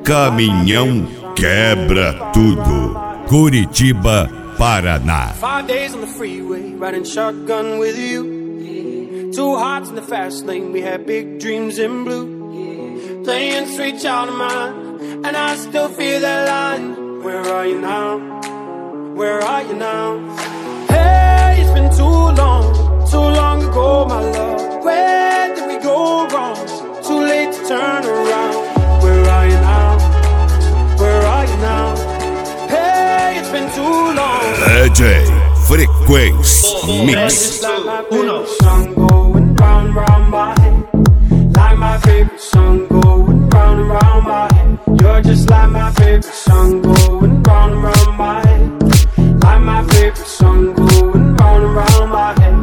Caminhão quebra tudo. Curitiba, Paraná. 5 days on the freeway, riding shotgun with you. 2 hearts in the fast lane, we had big dreams in blue. Playing sweet child of mine, and I still feel that line. Where are you now? Where are you now? Hey, it's been too long ago, my love. Where did we go wrong? Too late to turn around. Where are you now? Where are you now? Hey, it's been too long. DJ Frequência Mix. Song going round, round my head. Like my favorite song going round and round my head. You're just like my favorite song going round and round my head. Like my favorite song going round and round my head.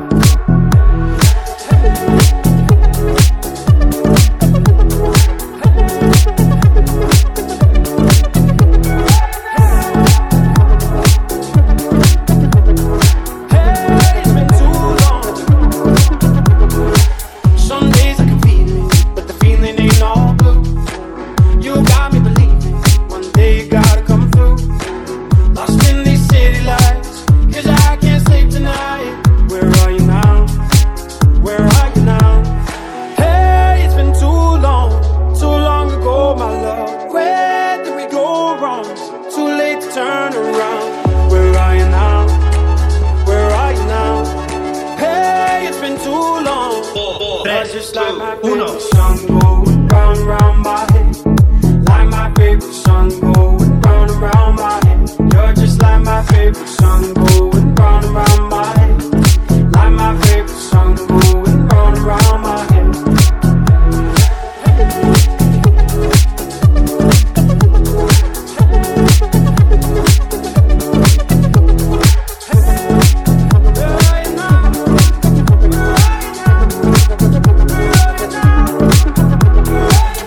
Just like my favorite song going round and round my head. Like my favorite song going round and round my head. You're just like my favorite song going